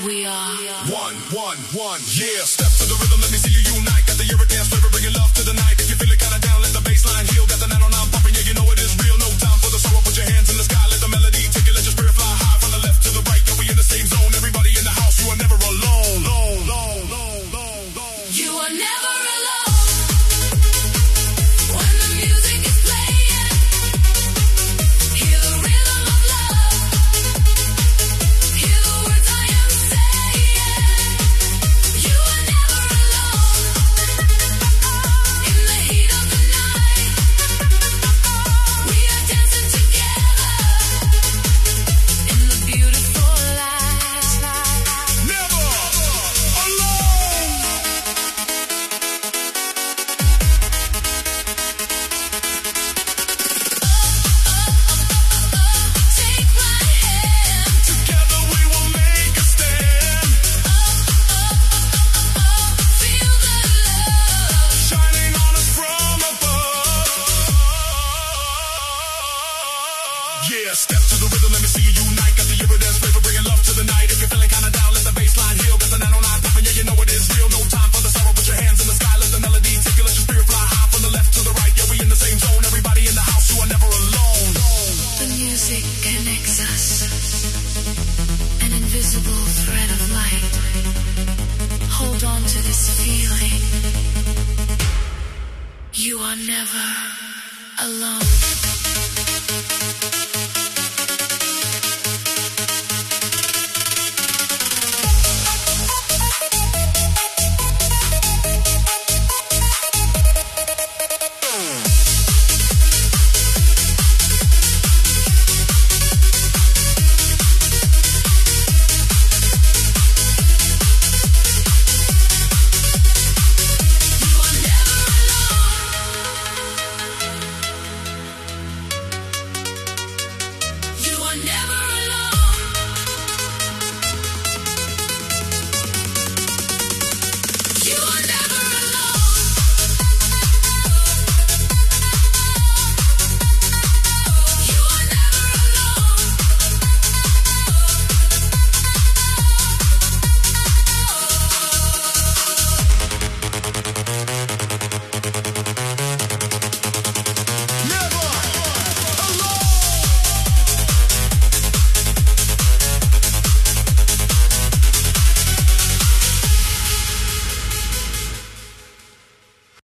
We are one, yeah. Step to the rhythm, let me see you unite. Got the Eurodance flavor, bringing love to the night. If you feel it kinda down, let the bass line heal. Got the 909 pumping, yeah, you know it is real. No time for the sorrow, put your hands in the sky. Let the melody take it, let your spirit fly high. From the left to the right, yeah, we in the same zone. Everybody in the house, you are never alone. You are never alone. When the music is playing, hear the rhythm of love. Hear the words I am saying. You are never alone. In the heat of the night, we are dancing together. In the beautiful light. Never alone. Take my hand. Together we will make a stand. Feel the love. Shining on us from above. Yeah, step to the rhythm, let me see you unite. Got the Eurodance flavor, bringing love to the night. If you're feeling kinda down, let the bass line heal. Got the 909 pumping, yeah, you know it is real. No time for the sorrow, put your hands in the sky. Let the melody take you, let your spirit fly high. From the left to the right, yeah, we in the same zone. Everybody in the house, you are never alone. The music connects us. An invisible thread of light. Hold on to this feeling. You are never alone. You are never